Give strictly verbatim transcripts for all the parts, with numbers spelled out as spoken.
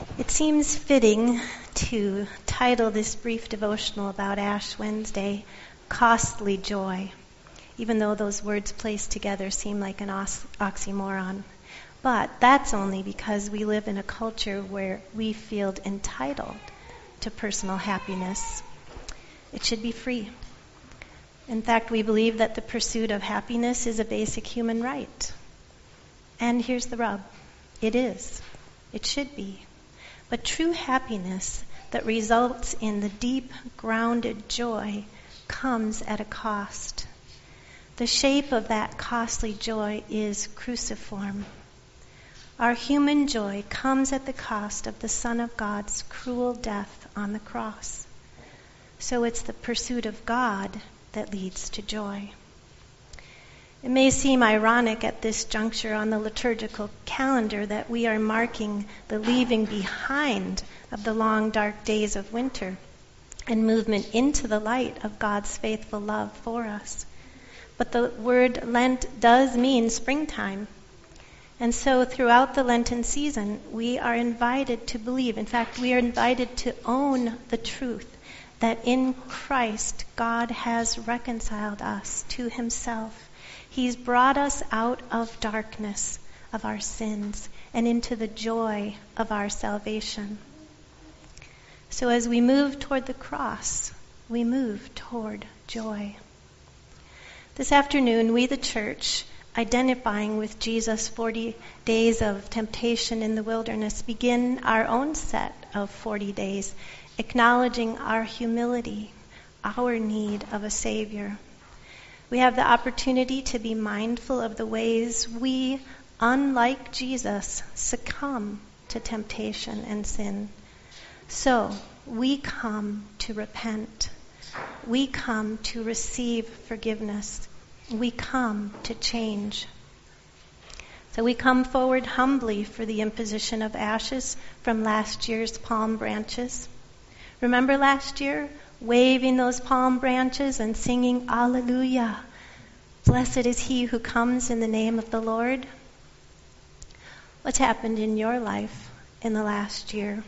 It seems fitting to title this brief devotional about Ash Wednesday, Costly Joy, even though those words placed together seem like an ox- oxymoron. But that's only because we live in a culture where we feel entitled to personal happiness. It should be free. In fact, we believe that the pursuit of happiness is a basic human right. And here's the rub. It is. It should be. But true happiness that results in the deep, grounded joy comes at a cost. The shape of that costly joy is cruciform. Our human joy comes at the cost of the Son of God's cruel death on the cross. So it's the pursuit of God that leads to joy. It may seem ironic at this juncture on the liturgical calendar that we are marking the leaving behind of the long, dark days of winter and movement into the light of God's faithful love for us. But the word Lent does mean springtime. And so throughout the Lenten season, we are invited to believe. In fact, we are invited to own the truth that in Christ, God has reconciled us to himself. He's brought us out of darkness of our sins and into the joy of our salvation. So as we move toward the cross, we move toward joy. This afternoon, we, the church, identifying with Jesus' forty days of temptation in the wilderness, begin our own set of forty days, acknowledging our humility, our need of a Savior. We have the opportunity to be mindful of the ways we, unlike Jesus, succumb to temptation and sin. So, we come to repent. We come to receive forgiveness. We come to change. So we come forward humbly for the imposition of ashes from last year's palm branches. Remember last year? Waving those palm branches and singing, Alleluia. Blessed is he who comes in the name of the Lord. What's happened in your life in the last year?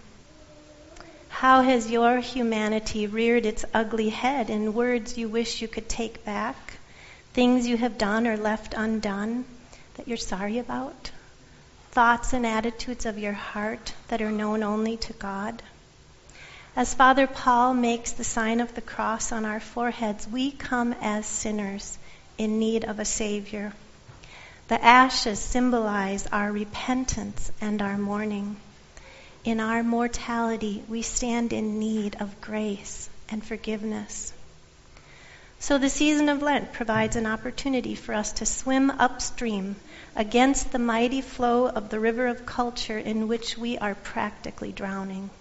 How has your humanity reared its ugly head in words you wish you could take back? Things you have done or left undone that you're sorry about? Thoughts and attitudes of your heart that are known only to God? As Father Paul makes the sign of the cross on our foreheads, we come as sinners in need of a Savior. The ashes symbolize our repentance and our mourning. In our mortality, we stand in need of grace and forgiveness. So the season of Lent provides an opportunity for us to swim upstream against the mighty flow of the river of culture in which we are practically drowning.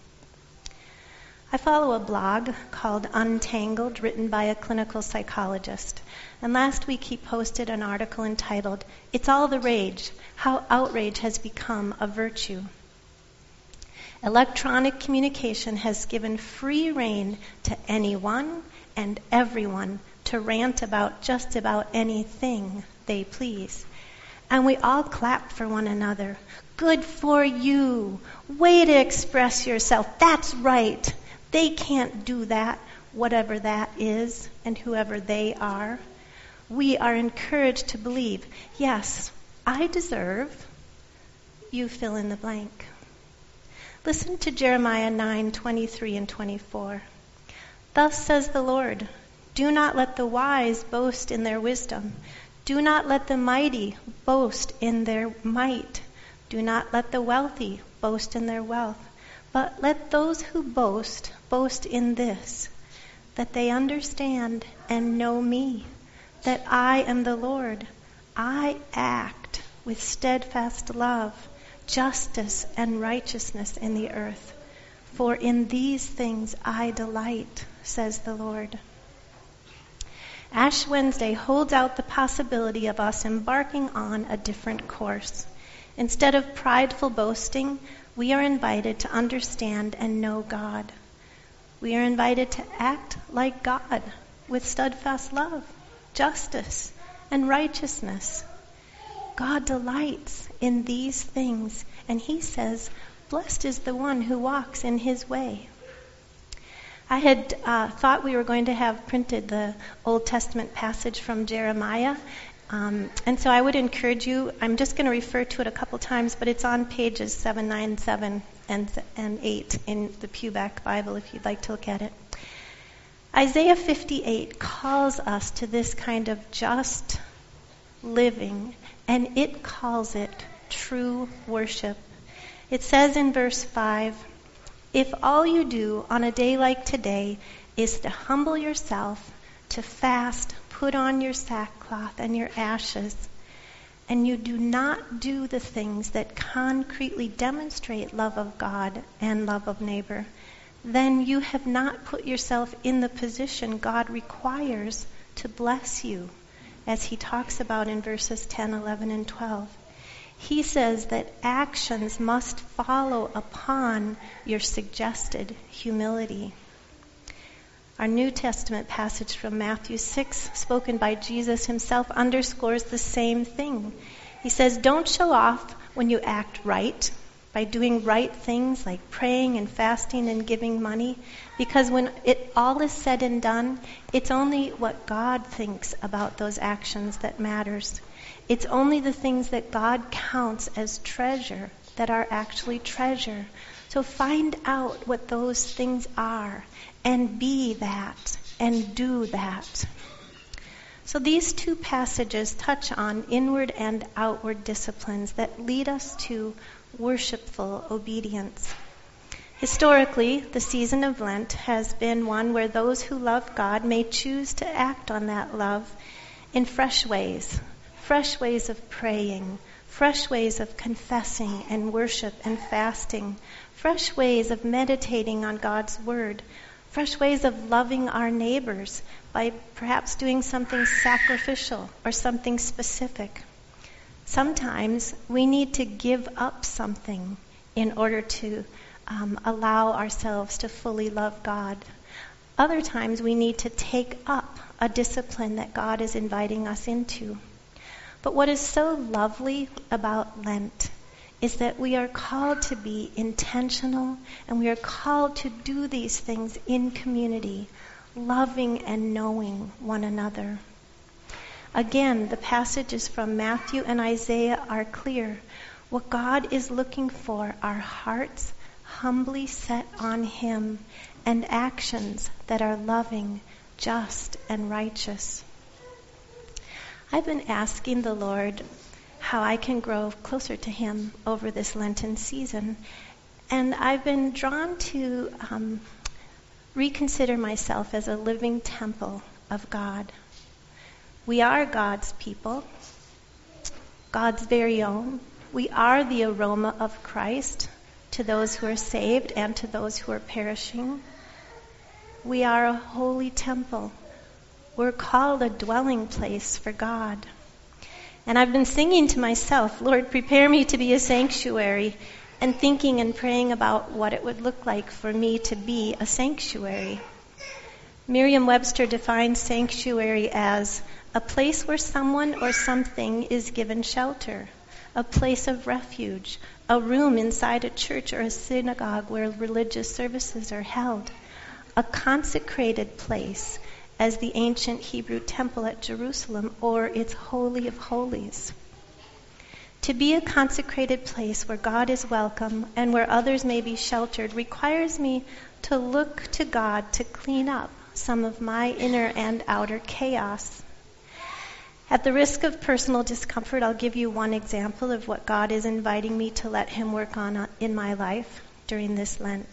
I follow a blog called Untangled, written by a clinical psychologist. And last week he posted an article entitled, It's All the Rage, How Outrage Has Become a Virtue. Electronic communication has given free rein to anyone and everyone to rant about just about anything they please. And we all clap for one another. Good for you. Way to express yourself. That's right. They can't do that, whatever that is, and whoever they are. We are encouraged to believe, yes, I deserve, you fill in the blank. Listen to Jeremiah nine, twenty-three and twenty-four. Thus says the Lord, do not let the wise boast in their wisdom. Do not let the mighty boast in their might. Do not let the wealthy boast in their wealth. But let those who boast, boast in this, that they understand and know me, that I am the Lord. I act with steadfast love, justice, and righteousness in the earth. For in these things I delight, says the Lord. Ash Wednesday holds out the possibility of us embarking on a different course. Instead of prideful boasting, we are invited to understand and know God. We are invited to act like God with steadfast love, justice, and righteousness. God delights in these things, and he says, Blessed is the one who walks in his way. I had uh, thought we were going to have printed the Old Testament passage from Jeremiah. Um, and so I would encourage you, I'm just going to refer to it a couple times, but it's on pages seven ninety-seven and, and eight in the Pewback Bible if you'd like to look at it. Isaiah fifty-eight calls us to this kind of just living, and it calls it true worship. It says in verse five, if all you do on a day like today is to humble yourself, to fast, put on your sackcloth and your ashes, and you do not do the things that concretely demonstrate love of God and love of neighbor, then you have not put yourself in the position God requires to bless you, as he talks about in verses ten, eleven, and twelve. He says that actions must follow upon your suggested humility. Our New Testament passage from Matthew six, spoken by Jesus himself, underscores the same thing. He says, don't show off when you act right, by doing right things like praying and fasting and giving money, because when it all is said and done, it's only what God thinks about those actions that matters. It's only the things that God counts as treasure that are actually treasure. So find out what those things are and be that and do that. So these two passages touch on inward and outward disciplines that lead us to worshipful obedience. Historically, the season of Lent has been one where those who love God may choose to act on that love in fresh ways. Fresh ways of praying, fresh ways of confessing and worship and fasting, fresh ways of meditating on God's word, fresh ways of loving our neighbors by perhaps doing something sacrificial or something specific. Sometimes we need to give up something in order to um, allow ourselves to fully love God. Other times we need to take up a discipline that God is inviting us into. But what is so lovely about Lent is that we are called to be intentional, and we are called to do these things in community, loving and knowing one another. Again, the passages from Matthew and Isaiah are clear. What God is looking for are hearts humbly set on him and actions that are loving, just, and righteous. I've been asking the Lord how I can grow closer to him over this Lenten season. And I've been drawn to um, reconsider myself as a living temple of God. We are God's people, God's very own. We are the aroma of Christ to those who are saved and to those who are perishing. We are a holy temple. We're called a dwelling place for God. And I've been singing to myself, Lord, prepare me to be a sanctuary, and thinking and praying about what it would look like for me to be a sanctuary. Merriam-Webster defines sanctuary as a place where someone or something is given shelter, a place of refuge, a room inside a church or a synagogue where religious services are held, a consecrated place, as the ancient Hebrew temple at Jerusalem, or its Holy of Holies. To be a consecrated place where God is welcome and where others may be sheltered requires me to look to God to clean up some of my inner and outer chaos. At the risk of personal discomfort, I'll give you one example of what God is inviting me to let him work on in my life during this Lent.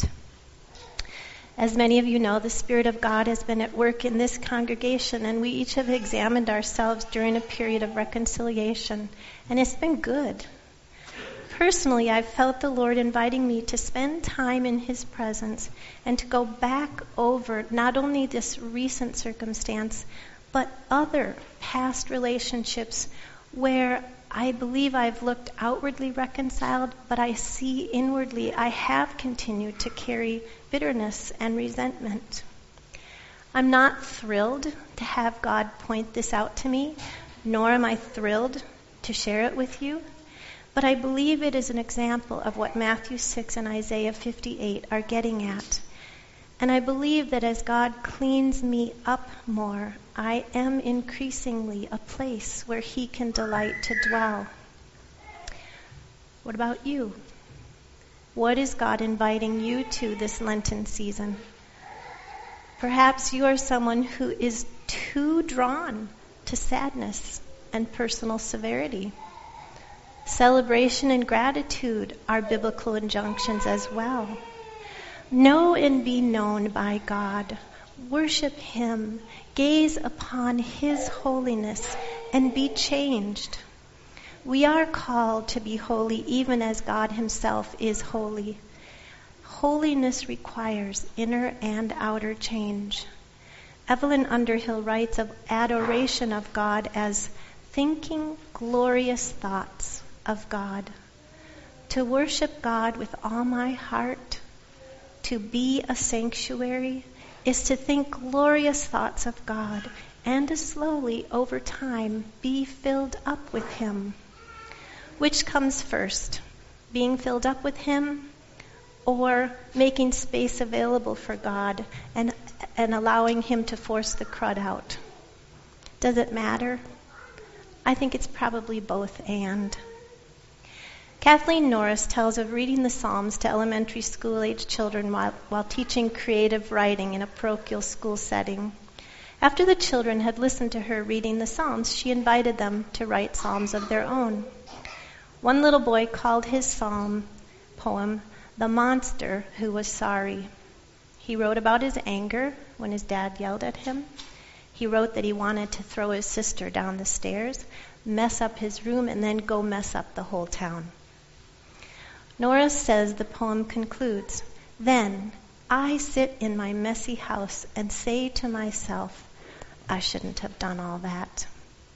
As many of you know, the Spirit of God has been at work in this congregation, and we each have examined ourselves during a period of reconciliation, and it's been good. Personally, I've felt the Lord inviting me to spend time in his presence and to go back over not only this recent circumstance, but other past relationships where I believe I've looked outwardly reconciled, but I see inwardly I have continued to carry bitterness and resentment. I'm not thrilled to have God point this out to me, nor am I thrilled to share it with you, But I believe it is an example of what Matthew six and Isaiah fifty-eight are getting at. And I believe that as God cleans me up more, I am increasingly a place where he can delight to dwell. What about you? What is God inviting you to this Lenten season? Perhaps you are someone who is too drawn to sadness and personal severity. Celebration and gratitude are biblical injunctions as well. Know and be known by God. Worship him. Gaze upon his holiness and be changed. We are called to be holy even as God himself is holy. Holiness requires inner and outer change. Evelyn Underhill writes of adoration of God as thinking glorious thoughts of God. To worship God with all my heart, to be a sanctuary, is to think glorious thoughts of God and to slowly, over time, be filled up with him. Which comes first, being filled up with him or making space available for God and, and allowing him to force the crud out? Does it matter? I think it's probably both and. Kathleen Norris tells of reading the Psalms to elementary school-age children while, while teaching creative writing in a parochial school setting. After the children had listened to her reading the Psalms, she invited them to write psalms of their own. One little boy called his psalm poem, "The Monster Who Was Sorry." He wrote about his anger when his dad yelled at him. He wrote that he wanted to throw his sister down the stairs, mess up his room, and then go mess up the whole town. Norris says the poem concludes, "Then I sit in my messy house and say to myself, I shouldn't have done all that."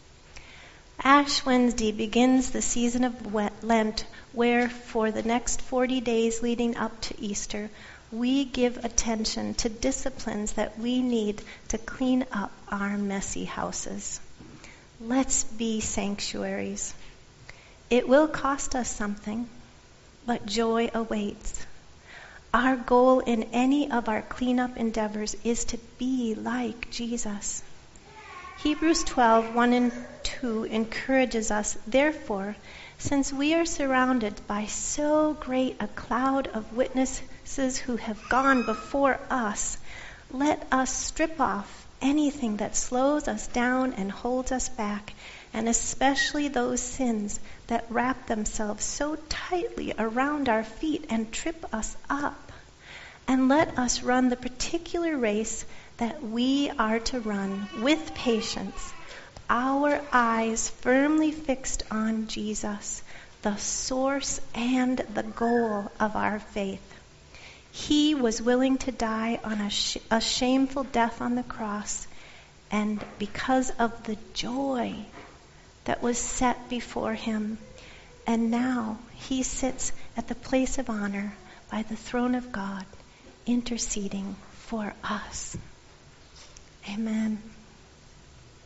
Ash Wednesday begins the season of Lent, where for the next forty days leading up to Easter, we give attention to disciplines that we need to clean up our messy houses. Let's be sanctuaries. It will cost us something, but joy awaits. Our goal in any of our cleanup endeavors is to be like Jesus. Hebrews twelve, one and two encourages us, therefore, since we are surrounded by so great a cloud of witnesses who have gone before us, let us strip off anything that slows us down and holds us back, and especially those sins that wrap themselves so tightly around our feet and trip us up. And let us run the particular race that we are to run with patience, our eyes firmly fixed on Jesus, the source and the goal of our faith. He was willing to die on a, sh- a shameful death on the cross, and because of the joy that was set before him, and now he sits at the place of honor by the throne of God, interceding for us. Amen.